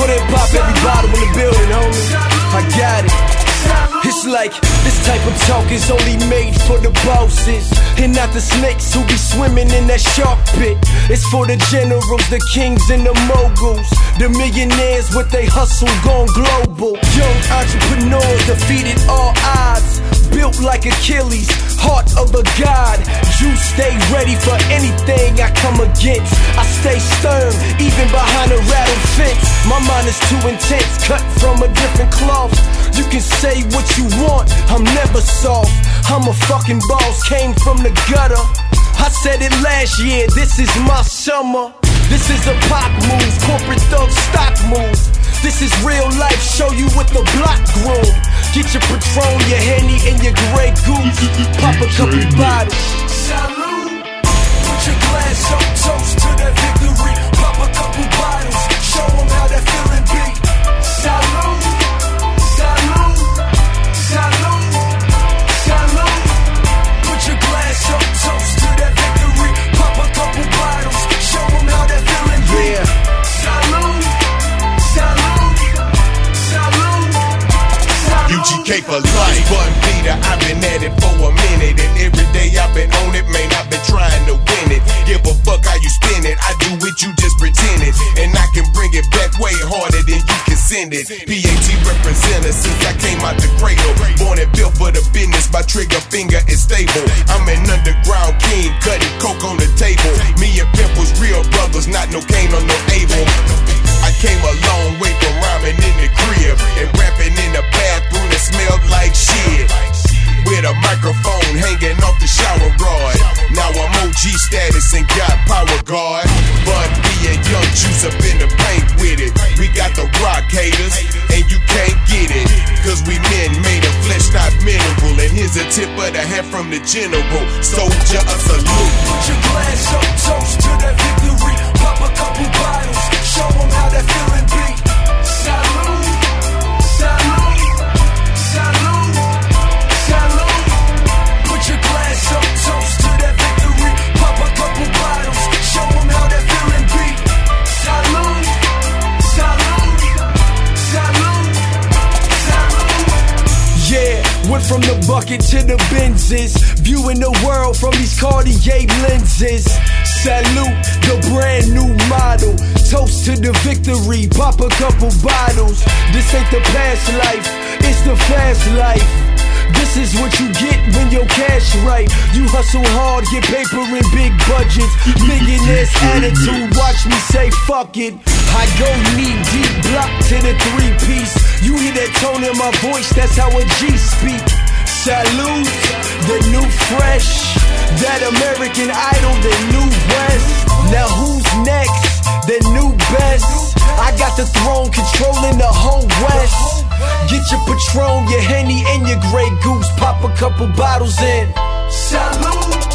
then pop every bottle in the building, homie. I got it. It's like this type of talk is only made for the bosses and not the snakes who be swimming in that shark pit. It's for the generals, the kings and the moguls, the millionaires with they hustle gone global. Young entrepreneurs defeated all odds, built like Achilles, heart of a god. You stay ready for anything I come against. I stay stern, even behind a rattled fence. My mind is too intense, cut from a different cloth. You can say what you want, I'm never soft. I'm a fucking boss, came from the gutter. I said it last year, this is my summer. This is a pop move, corporate thug stock move. This is real life, show you what the block grew. Get your Patron, your Henny, and your Grey Goose. Pop a couple bottles. Salute. Put your glass up, toast to that victory. Pop a couple bottles, show them how that feeling be. Salute. Salute. Salute. Salute. Put your glass up, toast to that victory. Pop a couple bottles, show them how that feeling be. Yeah. Salute. Salute. Salute. UGK for life, Bun Peter, I've been at it for a minute, and every day I've been on it, man, I've been trying to win it. Give a fuck how you spin it, I do it, you just pretend it, and I can bring it back way harder than you can send it. PAT representer since I came out the cradle, born and built for the business, my trigger finger is stable. I'm an underground king, cutting coke on the table. Me and Pimp was real brothers, not no Cain or no Abel. I came a long way from rhyming in the crib and rapping in the bathroom that smelled like shit, with a microphone hanging off the shower rod. Now I'm OG status and got power guard. But me and Young Juice up in the paint with it. We got the rock haters and you can't get it, cause we men made of flesh, not mineral. And here's a tip of the hat from the general. Soldier, a salute. Put your glass up, toast to that victory. Pop a couple bottles, show them how that feeling be. Salute. Salute. Salute. Salute. Put your glass up, toast to that victory. Pop a couple bottles, show them how that feeling be. Salute. Salute. Salute. Salute. Yeah, went from the bucket to the Benzes, viewing the world from these Cartier lenses. Salute the brand new model, toast to the victory, pop a couple bottles. This ain't the past life, it's the fast life. This is what you get when your cash right. You hustle hard, get paper in big budgets. Millionaire's attitude, watch me say fuck it. I go knee deep, block to the 3-piece. You hear that tone in my voice, that's how a G speak. Salute, the new fresh, that American Idol, the new West. Now who's next? The new best. I got the throne controlling the whole West. Get your Patron, your Henny, and your Grey Goose. Pop a couple bottles in. Salute.